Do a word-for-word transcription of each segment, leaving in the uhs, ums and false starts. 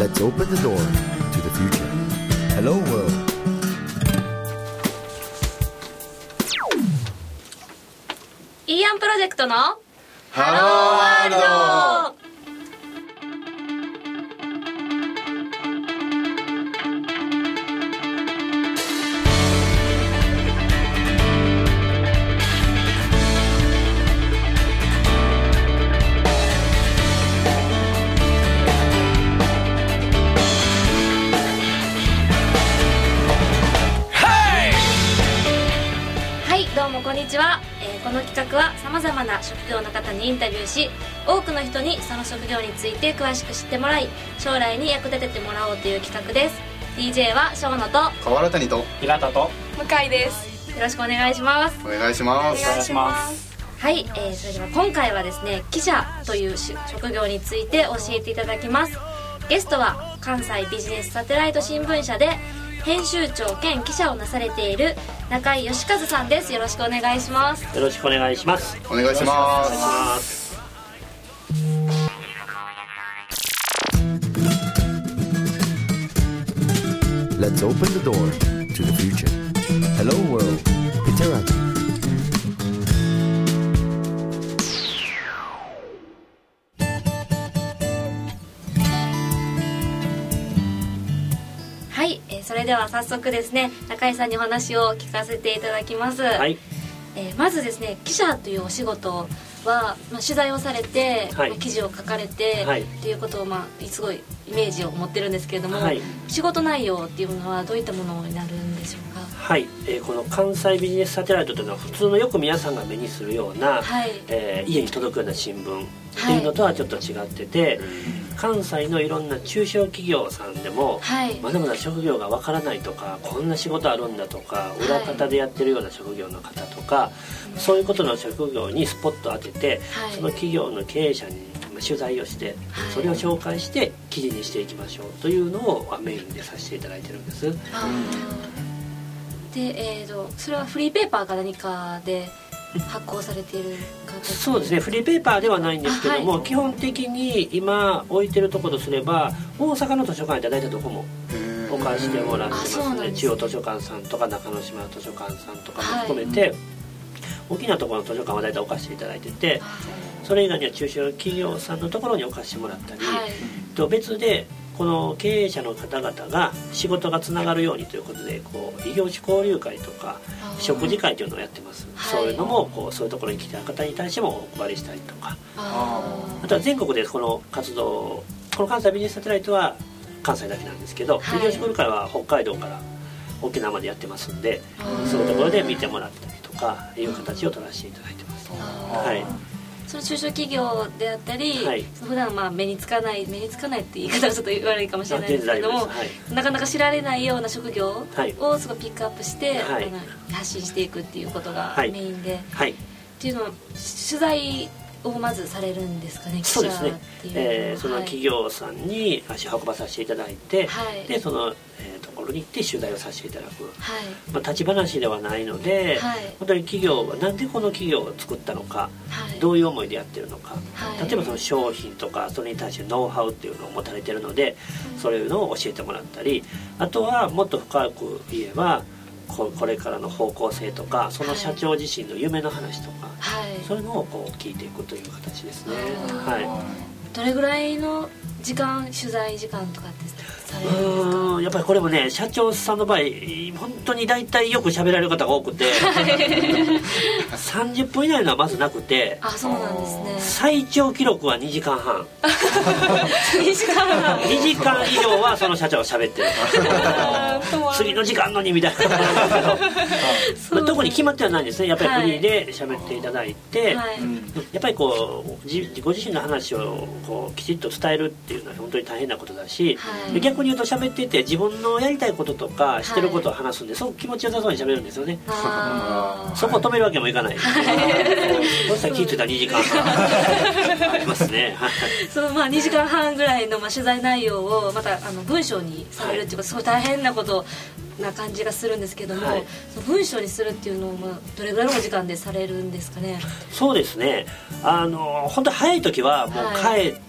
Let's open the door to the future. Hello world. イーアンプロジェクトのハローワールド。 こんにちは、えー、この企画はさまざまな職業の方にインタビューし、多くの人にその職業について詳しく知ってもらい、将来に役立ててもらおうという企画です。 ディージェー は小野と河原谷と平田と向井です。よろしくお願いします。 お願いします。 お願いします。はい、えー、それでは今回はですね、記者という職業について教えていただきます。ゲストは関西ビジネスサテライト新聞社で編集長兼記者をなされている中井義和さんです。よろしくお願いします。 よろしくお願いします。 お願いします。 Let's open the door to the future. Hello world. Piteragi. はい、えー、それでは早速ですね、中井さんにお話を聞かせていただきます。 はい、 えー、まずですね、記者というお仕事は、まあ、取材をされて、 はい、 まあ、記事を書かれて、はい、っていうことを、まあ、すごいイメージを持ってるんですけれども、はい、仕事内容っていうのはどういったものになるんでしょうか。 はい、えー、この関西ビジネスサテライトというのは普通のよく皆さんが目にするような、はい、えー、家に届くような新聞っていうのとはちょっと違ってて、はい、関西のいろんな中小企業さんでも、はい、まだまだ職業がわからないとか、こんな仕事あるんだとか、裏方でやってるような職業の方とか、はい、そういうことの職業にスポット当てて、はい、その企業の経営者に取材をして、はい、それを紹介して記事にしていきましょうというのをメインでさせていただいてるんです。 で、えーと、それはフリーペーパーか何かで発行されている形。 そうですね、フリーペーパーではないんですけども、はい、基本的に今置いてるところとすれば大阪の図書館で大体どこも置かしてもらってますね。中央図書館さんとか中之島図書館さんとかも含めて、はい、大きなところの図書館は大体置かせていただいてて、それ以外には中小企業さんのところに置かせてもらったり、はい、と別でこの経営者の方々が仕事がつながるようにということで、こう異業種交流会とか食事会というのをやってます。そういうのもこうそういうところに来た方に対してもお配りしたりとか、 あ, あとは全国でこの活動、この関西ビジネスサテライトは関西だけなんですけど、はい、異業種交流会は北海道から沖縄までやってますんで、そういうところで見てもらったりとかいう形を取らせていただいてます。はい、 その中小企業であったり、はい、普段まあ目につかない目につかないって言い方はちょっと悪いかもしれないですけども、はい、なかなか知られないような職業をすごいピックアップして、はい、発信していくっていうことがメインで、はいはい、っていうのを取材をまずされるんですかね。 そうですね、えー、その企業さんに足を運ばさせていただいて、はい、でその、えー、ところに行って取材をさせていただく、はい、まあ、立ち話ではないので、はい、本当に企業はなんでこの企業を作ったのか、はい、どういう思いでやってるのか、はい、例えばその商品とかそれに対してノウハウっていうのを持たれてるので、うん、そういうのを教えてもらったり、あとはもっと深く言えばこれからの方向性とか、その社長自身の夢の話とか、はい、そういうのをこう聞いていくという形ですね。はい、 どれぐらいの時間、取材時間とかってされるんですか？ うん、やっぱりこれもね、社長さんの場合本当に大体よく喋られる方が多くてさんじゅっぷん以内のはまずなくて、 あ、そうなんですね。 最長記録はにじかんはんにじかんはんにじかん以上はその社長が喋ってる次の時間のにみたいなまあ、特に決まってはないんですね。やっぱりフリーで喋っていただいて、はい、やっぱりこうじご自身の話をこうきちっと伝えるっていうのは本当に大変なことだし、はい、逆に言うと喋っていて自分のやりたいこととかしてることを話すんで、はい、すごく気持ちよさそうに喋るんですよね。そこを止めるわけにもいかない、はい、そうしたら気ぃついたらにじかんはんありますね。 そのまあにじかんはんぐらいのまあ取材内容をまたあの文章にされるっていうか、すごい大変なことな感じがするんですけども、はい、その文章にするっていうのをまあどれぐらいの時間でされるんですかね。 そうですね、あの本当に早い時はもう帰っ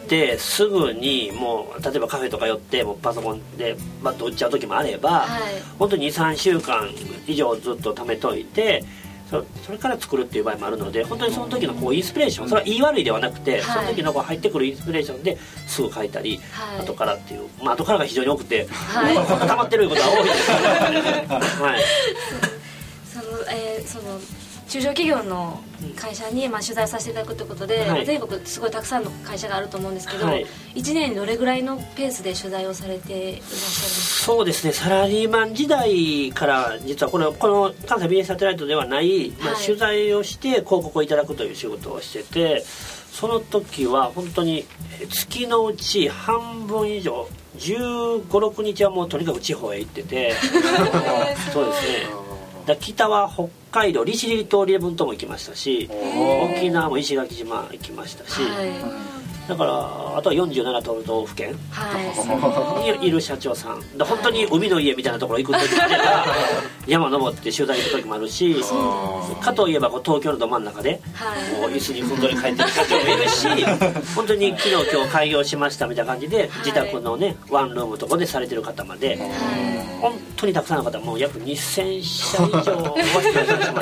ってすぐにもう例えばカフェとか寄ってもうパソコンでバッと売っちゃう時もあれば、はい、本当に にさんしゅうかん以上ずっと貯めといてそれから作るっていう場合もあるので、本当にその時のこうインスピレーション、それは言い悪いではなくて、はい、その時のこう入ってくるインスピレーションですぐ書いたり、はい、後からっていう、まあ後からが非常に多くて、はい、溜まってることが多いですはいその、えー、その中小企業の会社にまあ取材させていただくということで、はい、全国すごいたくさんの会社があると思うんですけど、はい、いちねんにどれぐらいのペースで取材をされていらっしゃるんですか？ そうですね、サラリーマン時代から実はこの、この関西 ビーエス サテライトではない、まあ、取材をして広告をいただくという仕事をしてて、その時は本当に月のうち半分以上じゅうご、ろくにちはもうとにかく地方へ行っててそうですね、だ北は北海道利尻島礼文島も行きましたし、沖縄も石垣島行きましたし、はい、だからあとはよんじゅうなな都道府県にいる社長さんだ、本当に海の家みたいなところ行く時もあれば山登って取材行く時もあるし、かといえばこう東京のど真ん中でこう椅子にふんどり帰ってる社長もいるし本当に昨日今日開業しましたみたいな感じで自宅のねワンルームとかでされてる方まで本当にたくさんの方、もう約にせんしゃ以上お待ちくださいしま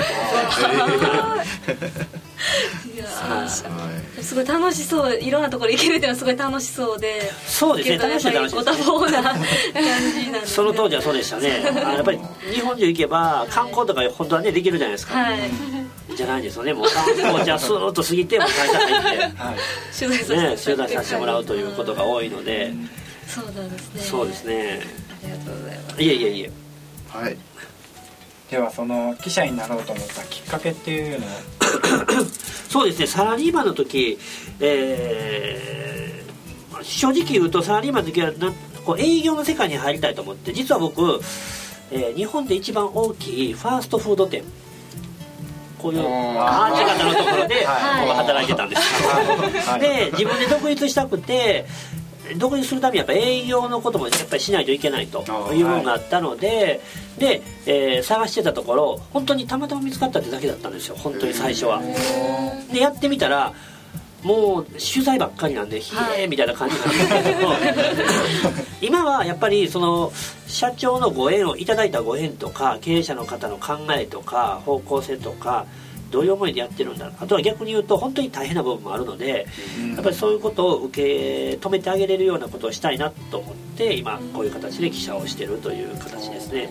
したすごい楽しそう、いろんなところ行けるっていうのはすごい楽しそうで、 そうですね、楽しい楽しいご多忙な感じなんですね。 その当時はそうでしたねやっぱり日本中行けば観光とか本当はねできるじゃないですか、はい、じゃないですよね、もう観光じゃスーッと過ぎてもう会社入って、はい、 取材させてもらうということが多いので、 そうなんですね。 そうですね、 ありがとうございます。 いえいえいえ、 はい。 ではその記者になろうと思ったきっかけっていうのはそうですね、サラリーマンの時、えー、正直言うとサラリーマンの時はなこう営業の世界に入りたいと思って、実は僕、えー、日本で一番大きいファーストフード店、こういうアーチ型のところで働いてたんですよで自分で独立したくて、独立するためにやっぱ営業のこともやっぱりしないといけないという部分があったので、で、えー、探してたところ本当にたまたま見つかったってだけだったんですよ、本当に最初は。でやってみたらもう取材ばっかりなんでひえーみたいな感じなんですけども今はやっぱりその社長のご縁をいただいたご縁とか経営者の方の考えとか方向性とかどういう思いでやってるんだ、あとは逆に言うと本当に大変な部分もあるので、やっぱりそういうことを受け止めてあげれるようなことをしたいなと思って今こういう形で記者をしてるという形ですね。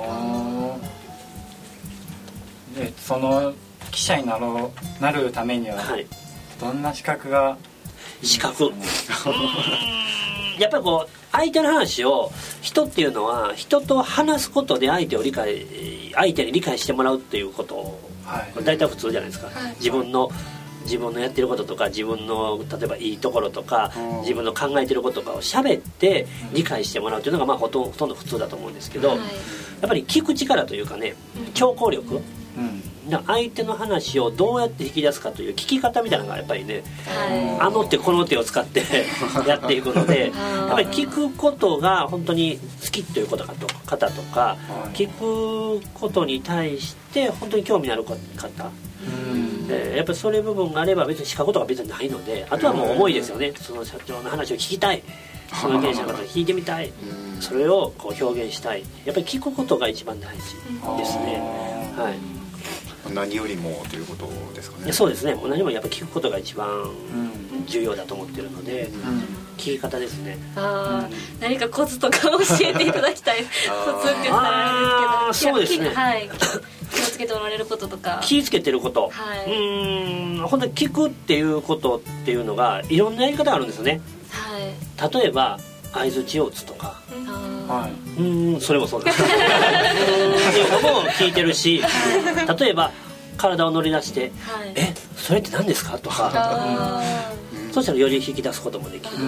でその記者になろうなるためには、はい、どんな資格がいい資格やっぱりこう相手の話を、人っていうのは人と話すことで相手を理解相手に理解してもらうっていうことを、はい、大体普通じゃないですか、はい、自分の自分のやってることとか自分の例えばいいところとか自分の考えてることとかを喋って理解してもらうというのがまあほとんど、ほとんど普通だと思うんですけど、はい、やっぱり聞く力というかね、聴講力、うん相手の話をどうやって引き出すかという聞き方みたいなのがやっぱりね、はい、あの手この手を使ってやっていくのでやっぱり聞くことが本当に好きという方とか、はい、聞くことに対して本当に興味のある方、うんえー、やっぱりそれ部分があれば別に資格とか別にないので、あとはもう思いですよね。その社長の話を聞きたい、その経営者の方に聞いてみたい、それをこう表現したい、やっぱり聞くことが一番大事ですね。はい、 何よりもということですかね。 そうですね、何もやっぱ聞くことが一番重要だと思ってるので、うん、聞き方ですね。 あ、うん、何かコツとか教えていただきたいコツって言ったらあれですけど、 そうですね、はい、 気をつけておられることとか気をつけてること、はい、うーん本当に聞くっていうことっていうのがいろんなやり方があるんですよね、はい、例えば相槌を打つとか、はい、うーんそれもそうですうーんっていうのも聞いてるし、例えば体を乗り出して、はい、えそれって何ですかとか、うん、そしたらより引き出すこともできる、うん、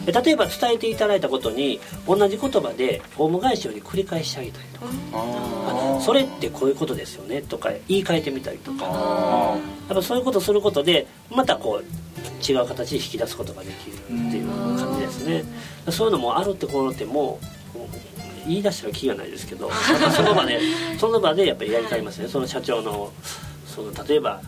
例えば伝えていただいたことに同じ言葉でオウム返しように繰り返してあげたりとか、あそれってこういうことですよねとか言い換えてみたりとか、やっぱそういうことをすることでまたこう違う形で引き出すことができるっていう感じですね。そういうのもあるってこのっても言い出したらキリがないですけど、その場でその場でやっぱりやりたいますね。その社長のその例えば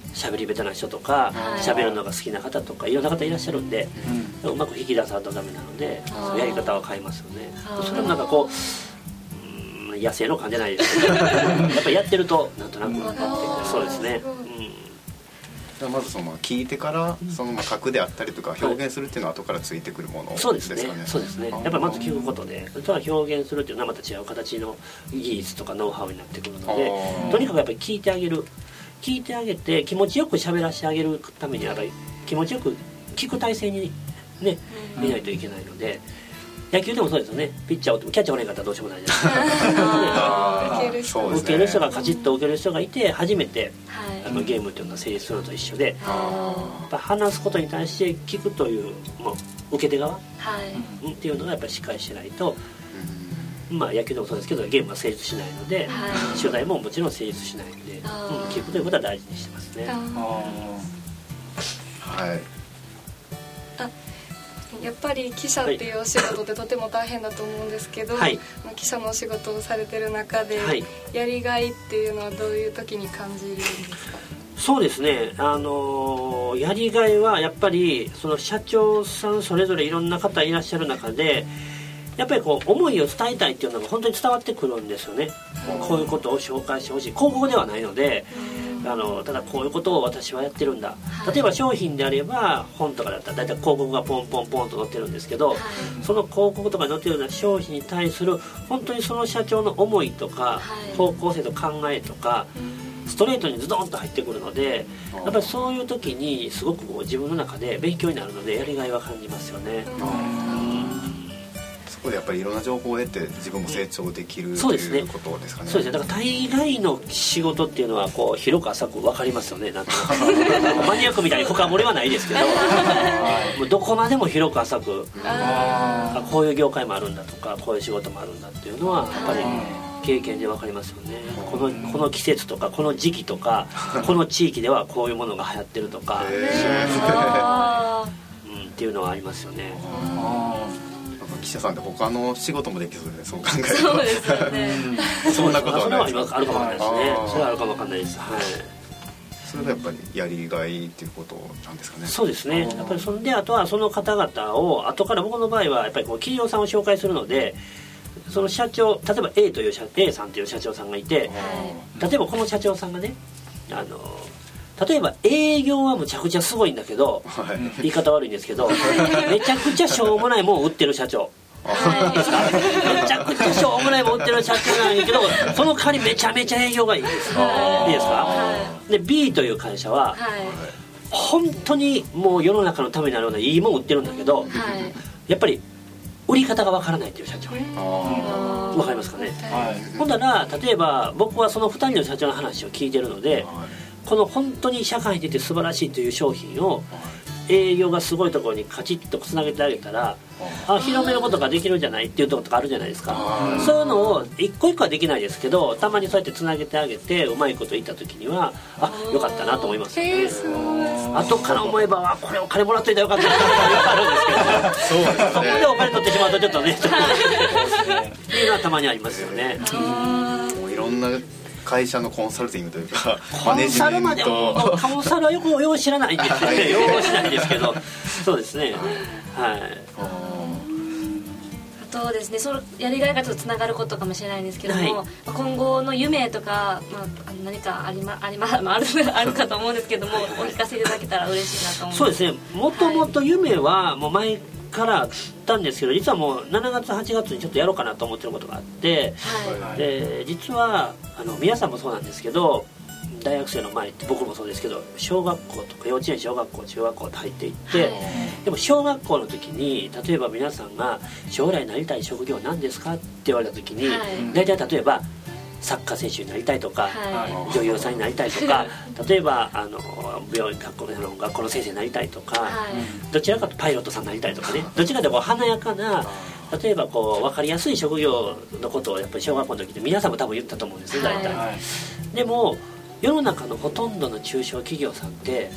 喋り下手な人とか喋るのが好きな方とかいろんな方いらっしゃるんで、うん、うまく引き出さないとダメなのでやり方は変えますよね。それもなんかこう、うん、野生の感じじゃないですけどやっぱりやってるとなんとなく分かってくる。そうですね、 うん、まずその聞いてからその書くであったりとか表現するっていうのは後からついてくるものですかね。 そうですね。そうですね。やっぱりまず聞くことで、それは表現するっていうのはまた違う形の技術とかノウハウになってくるので、とにかくやっぱり聞いてあげる、聞いてあげて気持ちよく喋らせてあげるためにはやっぱり気持ちよく聞く体制にねいないといけないので。野球でもそうですよね。ピッチャーをキャッチャーおれんかったらどうしようもないじゃないですか。受ける人がカチッと受ける人がいて初めて、はい、あのゲームっていうのは成立するのと一緒で、やっぱ話すことに対して聞くという、まあ、受け手側、はい、っていうのがやっぱりしっかりしないと、うん、まあ野球でもそうですけどゲームは成立しないので、はい、取材ももちろん成立しないので、うん、聞くということは大事にしてますね。 はい。 やっぱり記者っていうお仕事ってとても大変だと思うんですけど、はい、記者のお仕事をされてる中で、はい、やりがいっていうのはどういう時に感じるんですか？ そうですね、あのー、やりがいはやっぱりその社長さんそれぞれいろんな方いらっしゃる中でやっぱりこう思いを伝えたいっていうのが本当に伝わってくるんですよね。こういうことを紹介してほしい、広告ではないので、あのただこういうことを私はやってるんだ、はい、例えば商品であれば本とかだったら大体広告がポンポンポンと載ってるんですけど、はい、その広告とかに載ってるような商品に対する本当にその社長の思いとか、はい、方向性と考えとか、ストレートにズドンと入ってくるので、やっぱりそういう時にすごくこう自分の中で勉強になるのでやりがいは感じますよね。 そこでやっぱりいろんな情報を得て自分も成長できる、うん、ということですかね。 そうですね。だから大概の仕事っていうのはこう広く浅く分かりますよね。なんとなくマニアックみたいに深掘りはないですけどもうどこまでも広く浅くあこういう業界もあるんだとかこういう仕事もあるんだっていうのはやっぱり経験で分かりますよね。この、この季節とかこの時期とかこの地域ではこういうものが流行ってるとか、うん、っていうのはありますよね。 記者さんって他の仕事もできそうですね。そう考えるとそうですよねそんなことはないですか？ それはあるかもわかんないですね。それはあるかもわかんないです。はい。 それがやっぱりやりがいっていうことなんですかね。 そうですね。やっぱりそんであとはその方々を後から僕の場合はやっぱりこう企業さんを紹介するので、その社長例えば A という社 A さんという社長さんがいて、例えばこの社長さんがねあの例えば営業はむちゃくちゃすごいんだけど、はい、言い方悪いんですけどめちゃくちゃしょうもないもん売ってる社長ですか？めちゃくちゃしょうもないもん売ってる社長なんやけどその代わりめちゃめちゃ営業がいいです。いいですか？で B という会社は、はい、本当にもう世の中のためになるようないいもん売ってるんだけど、はい、やっぱり売り方がわからないっていう社長わかりますかね？はい、ほんなら例えば僕はそのふたりの社長の話を聞いてるので、はい、この本当に社会に出て素晴らしいという商品を営業がすごいところにカチッとつなげてあげたらあ広めることができるんじゃないっていうところとかあるじゃないですか。そういうのを一個一個はできないですけどたまにそうやってつなげてあげてうまいこと言った時にはあよかったなと思いますよね。後から思えばこれお金もらっといたらよかったなってあるんですけどそうですね、そこでお金取ってしまうとちょっとねちょっとっていうのはたまにありますよね。 もういろんな会社のコンサルティングというかコンサルまでもコンサルはよくよう知らないんですよね。よう知らないですけどそうですね。はい。 あとですね、そのやりがいがちょっとつながることかもしれないんですけども、はい、今後の夢とか、まあ、何かありまありまあるあるかと思うんですけどもお聞かせいただけたら嬉しいなと思います。 そうですね。もともと夢はもう前からあったんですけど実はもうしちがつはちがつにちょっとやろうかなと思ってることがあって、はい、で実はあの皆さんもそうなんですけど大学生の前って僕もそうですけど小学校とか幼稚園小学校中学校って入っていって、はい、でも小学校の時に例えば皆さんが将来なりたい職業は何ですかって言われた時に、はい、大体例えばサッカー選手になりたいとか、はい、女優さんになりたいとか例えばあの病院学校 の, 学校の先生になりたいとか、はい、どちらかとパイロットさんになりたいとかねどちらかとこう華やかな例えばこう分かりやすい職業のことをやっぱり小学校の時って皆さんも多分言ったと思うんですね大体、はい、でも世の中のほとんどの中小企業さんって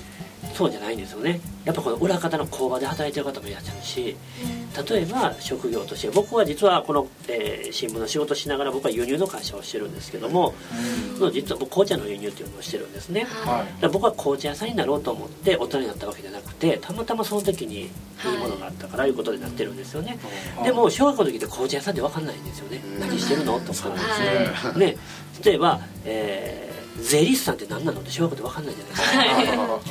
そうじゃないんですよね。やっぱこの裏方の工場で働いてる方もいらっしゃるし、例えば職業として僕は実はこの、えー、新聞の仕事しながら僕は輸入の会社をしてるんですけども、うん、実は僕紅茶の輸入っていうのをしてるんですね、はい、だから僕は紅茶屋さんになろうと思って大人になったわけじゃなくて、たまたまその時にいいものがあったからいうことになってるんですよね、はい、でも小学校の時って紅茶屋さんって分かんないんですよね、うん、何してるのとか、はい、ね、例えば、えー税理士さんって何なのって小学校で分かんないじゃないですか、はい、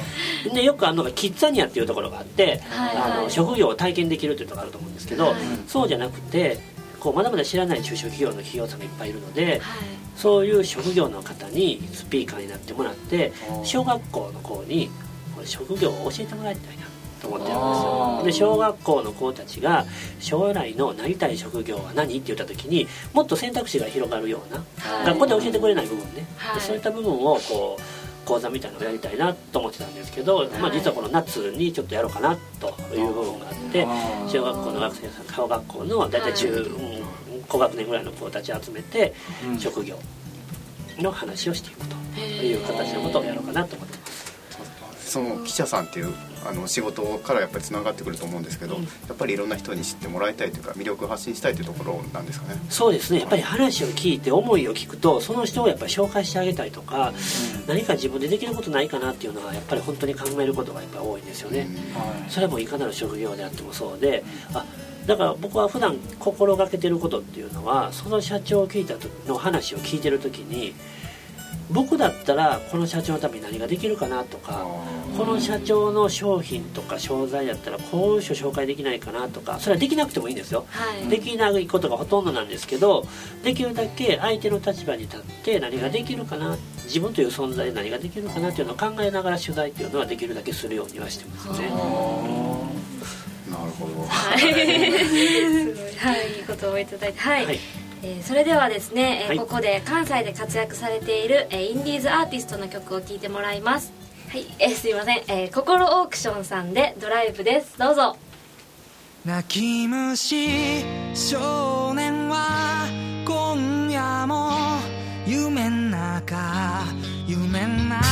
でよくあるのがキッザニアっていうところがあって、はいはい、あの職業を体験できるっていうところがあると思うんですけど、はい、そうじゃなくてこうまだまだ知らない中小企業の企業さんがいっぱいいるので、はい、そういう職業の方にスピーカーになってもらって小学校の子にこれ職業を教えてもらいたいなと思ってるんですよ。で小学校の子たちが将来のなりたい職業は何って言った時にもっと選択肢が広がるような、はい、学校で教えてくれない部分ね、はい、そういった部分をこう講座みたいなのをやりたいなと思ってたんですけど、はい、まあ、実はこの夏にちょっとやろうかなという部分があって小学校の学生さん小学校の大体中、はい、うん、高学年ぐらいの子たちを集めて職業の話をしていくという形のことをやろうかなと思ってます。 その記者さんっていうあの仕事からやっぱりつながってくると思うんですけど、うん、やっぱりいろんな人に知ってもらいたいというか魅力を発信したいというところなんですかね。 そうですね、やっぱり話を聞いて思いを聞くとその人をやっぱり紹介してあげたいとか、うん、何か自分でできることないかなっていうのはやっぱり本当に考えることがやっぱり多いんですよね、うん、それはもういかなる職業であってもそうで、うん、あだから僕は普段心がけてることっていうのはその社長を聞いた時の話を聞いてる時に僕だったらこの社長のために何ができるかなとか、この社長の商品とか商材だったらこういう人紹介できないかなとか、それはできなくてもいいんですよ、はい、できないことがほとんどなんですけど、できるだけ相手の立場に立って何ができるかな、自分という存在で何ができるかなっていうのを考えながら取材っていうのはできるだけするようにはしてますね。なるほど、 はい、すごい、はい、いいことをいただいて、はい、はい、えー、それではですね、えーはい、ここで関西で活躍されている、えー、インディーズアーティストの曲を聴いてもらいます。はい、えー、すいません、えー、心オークションさんでドライブです。どうぞ。 泣き虫少年は今夜も夢ん中夢ん中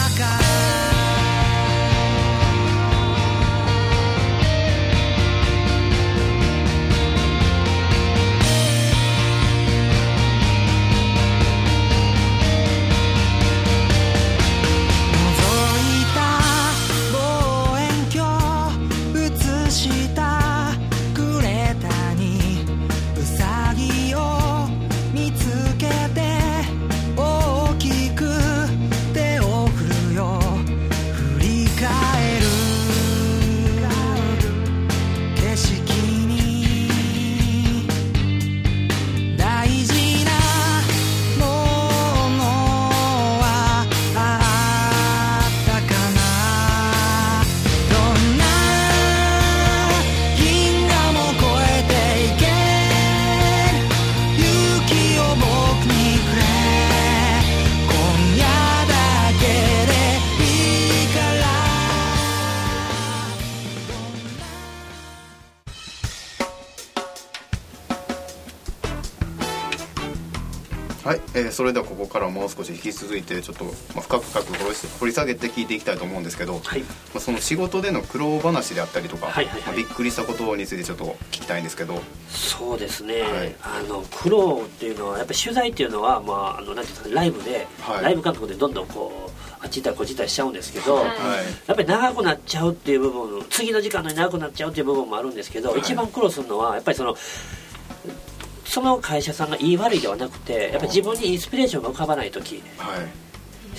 はい、えー、それではここからもう少し引き続いてちょっと、まあ、深く深く掘り下げて聞いていきたいと思うんですけど、はい、まあ、その仕事での苦労話であったりとか、はいはいはい、まあ、びっくりしたことについてちょっと聞きたいんですけど。 そうですね、はい、あの苦労っていうのはやっぱり取材っていうのは、まあ、あのなんていうんですかね、ライブで、はい、ライブ感覚でどんどんこうあっち行ったりこっち行ったりしちゃうんですけど、はい、やっぱり長くなっちゃうっていう部分、次の時間のに長くなっちゃうっていう部分もあるんですけど、はい、一番苦労するのはやっぱりそのその会社さんが言い悪いではなくて、やっぱり自分にインスピレーションが浮かばない時、はい、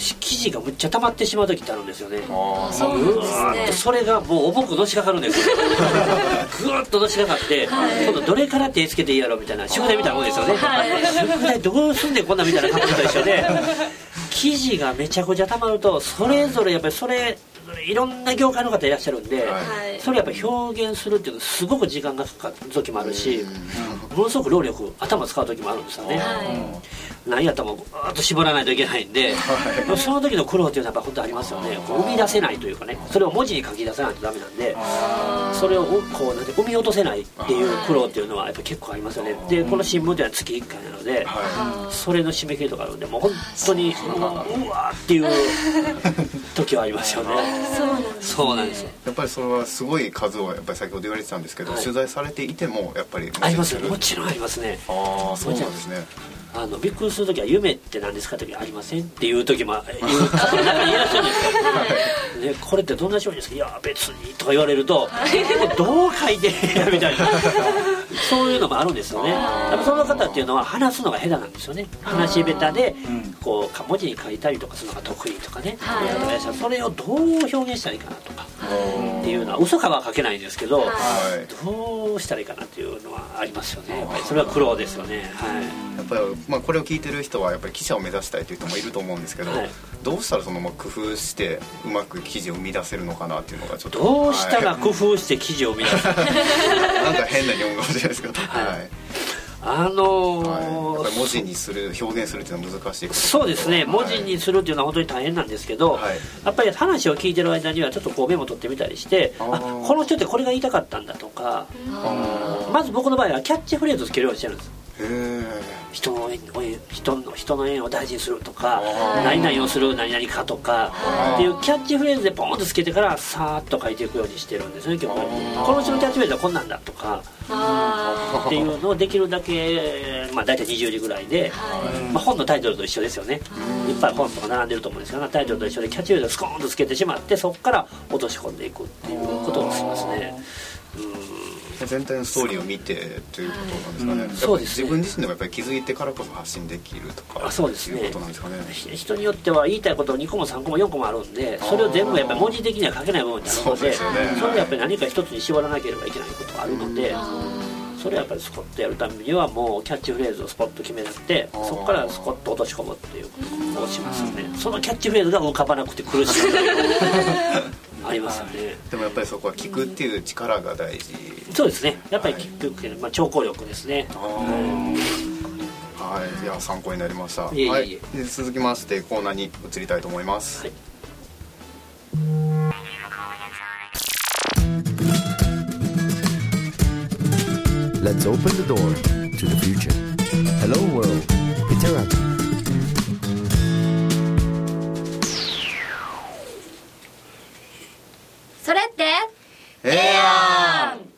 記事がむっちゃ溜まってしまう時ってあるんですよね。あ、そうなんですね。それがもう重くのしかかるんですよぐーっとのしかかって、はい、今度どれから手つけていいやろみたいな宿題みたいなもんですよね、はい、宿題どうすんねんこんなみたいな感じと一緒で記事がめちゃくちゃ溜まるとそれぞれやっぱりそれいろんな業界の方いらっしゃるんで、はい、それやっぱり表現するっていうのはすごく時間がかかる時もあるし、ものすごく労力頭使う時もあるんですよね、は何やったらもうガーッと絞らないといけないんで、はい、その時の苦労っていうのはやっぱ本当ありますよね。こう生み出せないというかね、それを文字に書き出さないとダメなんで、それをこうなんて生み落とせないっていう苦労っていうのはやっぱ結構ありますよね。でこの新聞っていうのは月いっかいなので、はい、それの締め切りとかあるんで、もう本当にうわーっていう時はありますよね。そうなんですよ。 やっぱりそれはすごい数をやっぱり先ほど言われてたんですけど、はい、取材されていてもやっぱりありますよ。もちろんありますね。 ああ、そうなんですね。 あのびっくりする時は夢って何ですかってありませんっていう時も言う方の中にいらっしゃるんですよ、はいね、これってどんな商品ですか、いや別にとか言われるとどう書いてみたいなそういうのもあるんですよね。やっぱその方っていうのは話すのが下手なんですよね。話し下手でこう文字に書いたりとかするのが得意とかね、はい、それをどう表現したらいいかなとかっていうのは嘘かは書けないんですけど、はい、どうしたらいいかなっていうのはありますよね。やっぱりそれは苦労ですよね、はい、 やっぱりまあ、これを聞いてる人はやっぱり記者を目指したいという人もいると思うんですけど、はい、どうしたらそのまあ工夫してうまく記事を生み出せるのかなっていうのがちょっと、 どうしたら工夫して記事を生み出せるなんか変な日本語かもしれないですけど、はいはい、 あのーはい、やっぱり文字にする表現するっていうのは難しいこと。 そうですね、文字にするっていうのは本当に大変なんですけど、はい、やっぱり話を聞いてる間にはちょっとこうメモ取ってみたりして、ああこの人ってこれが言いたかったんだとか、まず僕の場合はキャッチフレーズをつけるようにしてるんです。人の縁人の人の縁を大事にするとか、何々をする何々かとかっていうキャッチフレーズでポンとつけてからさーっと書いていくようにしてるんですね。今日この人のキャッチフレーズはこんなんだとかっていうのをできるだけ、まあ、大体にじゅうじぐらいで、まあ、本のタイトルと一緒ですよね。いっぱい本とか並んでると思うんですが、タイトルと一緒でキャッチフレーズをスコーンとつけてしまって、そこから落とし込んでいくっていうことをしますね。 うん、全体のストーリーを見てということなんですかね、うん、そうですね。自分自身でもやっぱり気づいてからこそ発信できるとか、あ、そうですね、いうことなんですかね。 人によっては言いたいことをにこもさんこもよんこもあるんで、それを全部やっぱり文字的には書けない部分ってあるの で, そ, で、ね、それをやっぱり何か一つに絞らなければいけないことがあるので、それはやっぱりスコッとやるためにはもうキャッチフレーズをスポッと決めなくて、そこからスコッと落とし込むっていうことをしますよね。そのキャッチフレーズが浮かばなくて苦しいありますよね。 でもやっぱりそこは聞くっていう力が大事。 そうですね、やっぱり聞くっていうのは、まあ、聴講力ですね。 はい、いや参考になりました。いえいえ、はい、で続きましてコーナーに移りたいと思います。はい、 Let's open the door to the future. Hello world, Peteraki. それってええやん。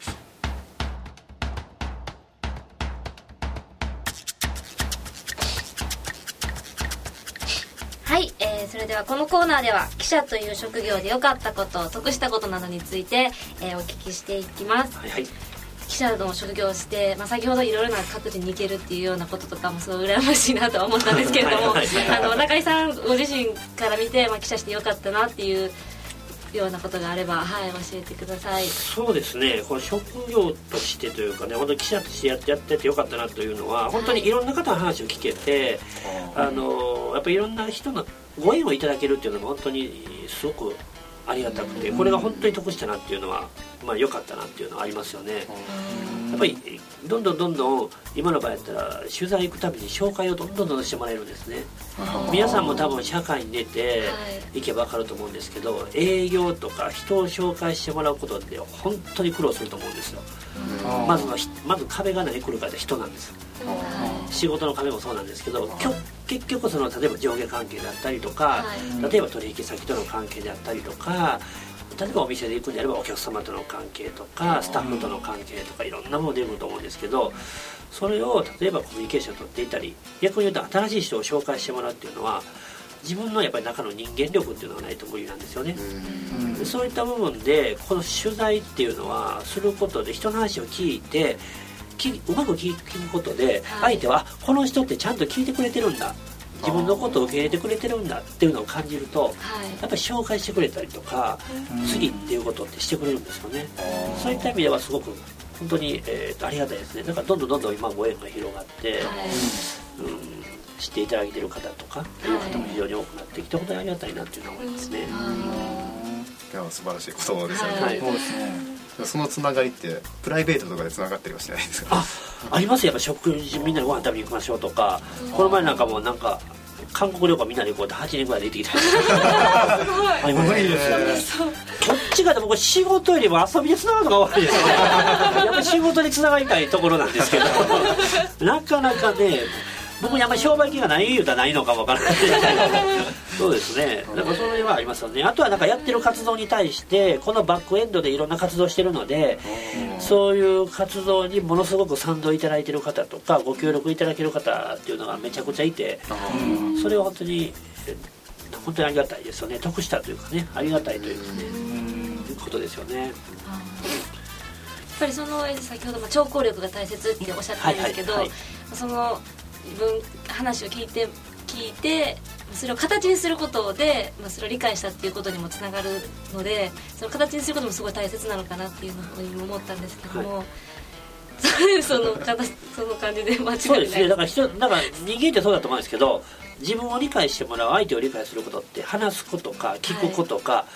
はい、えー、それではこのコーナーでは記者という職業で良かったこと、得したことなどについて、えー、お聞きしていきます。はいはい、記者の職業をして、まあ、先ほどいろいろな各地に行けるっていうようなこととかもすごい羨ましいなとは思ったんですけれども、あの中井さんご自身から見て、まあ、記者して良かったなっていうようなことがあれば、はい、教えてください。 そうですね、この職業としてというかね、本当に記者としてやってやっててよかったなというのは、本当にいろんな方の話を聞けて、はい、あのやっぱりいろんな人のご縁をいただけるっていうのが本当にすごくありがたくて、これが本当に得したなっていうのは、まあ、良かったなっていうのはありますよね。やっぱりどんどんどんどん今の場合やったら取材行くたびに紹介をどんどんどんどんしてもらえるんですね。皆さんも多分社会に出て行けば分かると思うんですけど、営業とか人を紹介してもらうことって本当に苦労すると思うんですよ。まずのまず壁が何来るかって人なんですよ。仕事の壁もそうなんですけど、結局その例えば上下関係であったりとか、例えば取引先との関係であったりとか、例えばお店で行くんであればお客様との関係とかスタッフとの関係とかいろんなもの出ると思うんですけど、それを例えばコミュニケーションを取っていたり、逆に言うと新しい人を紹介してもらうっていうのは自分のやっぱり中の人間力っていうのがないと無理なんですよね。でそういった部分でこの取材っていうのはすることで、人の話を聞いてうまく聞くことで、相手はこの人ってちゃんと聞いてくれてるんだ、自分のことを受け入れてくれてるんだっていうのを感じると、はい、やっぱり紹介してくれたりとか、うん、次っていうことってしてくれるんですよね。そういった意味ではすごく本当に、えー、とありがたいですね。だからどんどんどんどん今ご縁が広がって、はい、うん、知っていただいている方とかいう方も非常に多くなってきて、本当にありがたいなっていうのは思いますね。 いや素晴らしいことですよね。 はい、そうですね。 そのつながりってプライベートとかでつながったりはしないですか？ あ、ありますよ。やっぱ食事みんなでご飯食べに行きましょうとか、この前なんかもうなんか韓国旅行みんなで行こうってはちにんぐらいで行ってきたりありますね。こっちがでも仕事よりも遊びでつながるのが多いですよね。やっぱり仕事につながりたいところなんですけどなかなかね、僕にあんまり商売気がない言うたらないのかもわからないそうですね。だからそれはありますよね。あとはなんかやってる活動に対してこのバックエンドでいろんな活動してるので、そういう活動にものすごく賛同いただいてる方とかご協力いただける方っていうのがめちゃくちゃいて、それは本当に本当にありがたいですよね。得したというかね、ありがたいというかね、いうことですよね。 やっぱりその先ほど聴講力が大切っておっしゃってたんですけど、はいはいはい、その分話を聞いて聞いてそれを形にすることで、まあ、それを理解したっていうことにもつながるので、その形にすることもすごい大切なのかなっていうのを思ったんですけども、はい、そのその感じで間違いない。 そうですね。だから人だから人間ってそうだと思うんですけど、自分を理解してもらう、相手を理解することって話すことか聞くことか、はい、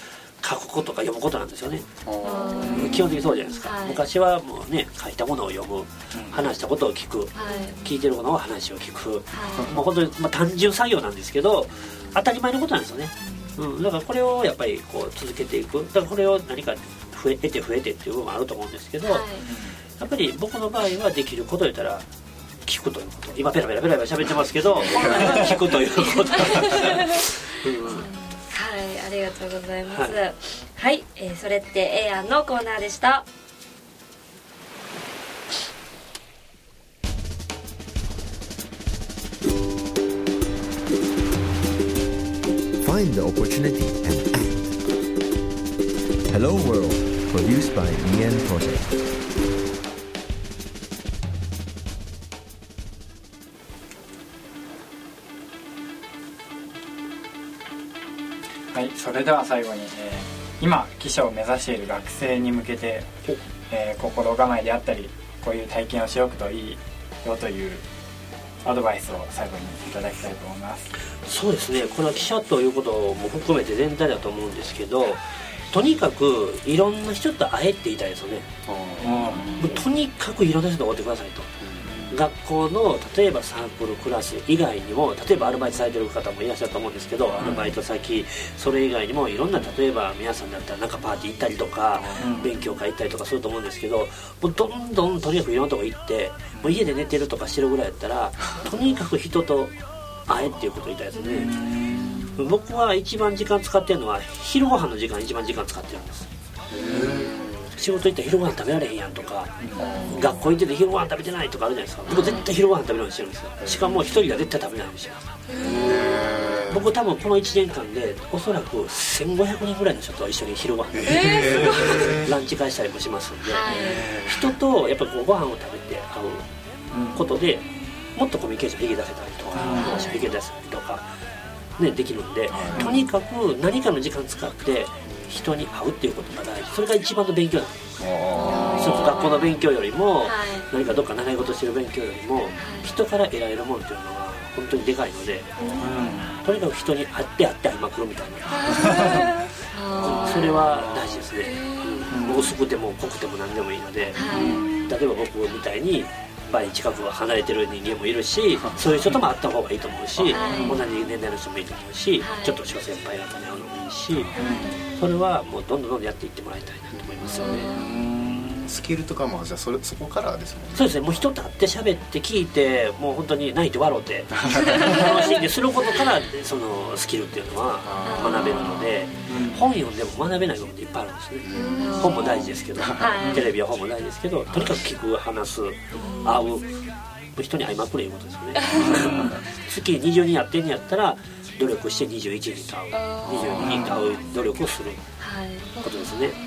書くことか読むことなんですよね。基本的にそうじゃないですか、はい、昔はもうね、書いたものを読む、話したことを聞く、はい、聞いてるものを話を聞く、はい、もう本当に、まあ、単純作業なんですけど当たり前のことなんですよね、うん、だからこれをやっぱりこう続けていく。だからこれを何か増え得て増えてっていう部分もあると思うんですけど、はい、やっぱり僕の場合はできることを言ったら聞くということ。今ペラペラペラペラ喋ってますけど本来は聞くということ、うん、 はい、ありがとうございます。はい、はい、えー、それって A 案のコーナーでした。 Find the opportunity and act. Hello World, produced by E N Project. はい、それでは最後に、えー、今記者を目指している学生に向けて、えー、心構えであったりこういう体験をしておくといいよというアドバイスを最後にいただきたいと思います。 そうですね、これは記者ということも含めて全体だと思うんですけど、とにかくいろんな人と会えって言いたいですよね。うん、とにかくいろんな人と会ってくださいと。学校の例えばサークルクラス以外にも、例えばアルバイトされてる方もいらっしゃると思うんですけど、アルバイト先それ以外にもいろんな、例えば皆さんだったらなんかパーティー行ったりとか、うん、勉強会行ったりとかすると思うんですけど、もうどんどんとにかくいろんなとこ行って、もう家で寝てるとかしてるぐらいやったらとにかく人と会えっていうことを言いたいですね。僕は一番時間使ってるのは昼ご飯の時間、一番時間使ってるんです。仕事行ったら昼ご飯食べられへんやんとか、学校行ってて昼ご飯食べてないとかあるじゃないですか。僕絶対昼ご飯食べるようにしてるんですよ。しかも一人が絶対食べないようにしてます。僕多分このいちねんかんでおそらくせんごひゃくにんぐらいの人と一緒に昼ご飯、えー、ランチ会したりもしますんで、人とやっぱりご飯を食べて会うことでもっとコミュニケーション引き出せたりとか、話を引き出せたりとか、ね、できるんで、とにかく何かの時間使って人に会うっていうことが大事。それが一番の勉強なんです。学校の勉強よりも、はい、何かどっか習い事してる勉強よりも、はい、人から得られるものっていうのは本当にでかいので、うん、とにかく人に会って会って会いまくるみたいなそれは大事ですね、うん、薄くても濃くても何でもいいので、はい、例えば僕みたいに倍近くは離れてる人間もいるし、そういう人とも会った方がいいと思うし、はい、同じ年代の人もいいと思うし、はい、ちょっと諸先輩方に会うのもいいし、はい、それはもうどんどんどんどんやっていってもらいたいなと思いますよね。 スキルとかもじゃあ そ, れそこからですもんね。 そうですね、もう人と会って喋って聞いて、もう本当に泣いて笑って楽しんですることからそのスキルっていうのは学べるので、本読んでも学べない部分っていっぱいあるんですね。本も大事ですけど、テレビは本も大事ですけど、とにかく聞く、話す、会う、人に会いまくるいうことですよね月ににじゅうにんやってんやったら努力してにじゅういちにんと会う、にじゅうににんと会う努力をすることですね。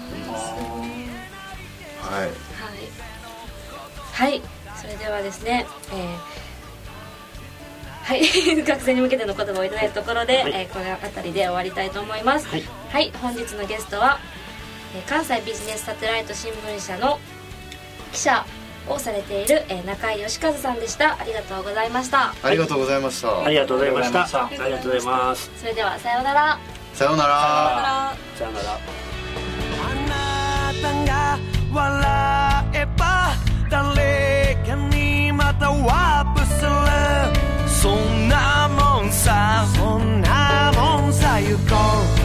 はい、はい、 はい、それではですね、えー、はい学生に向けての言葉をいただいたところで、はい、えー、この辺りで終わりたいと思います。はい、はい、本日のゲストは、えー、関西ビジネスサテライト新聞社の記者をされている、えー、中井義和さんでした。ありがとうございました。 ありがとうございました。 ありがとうございました。ありがとうございます。 それではさようなら。 さようなら。 さようなら。 あなたが笑えば誰かにまたワープするそんなもんさそんなもんさ行こう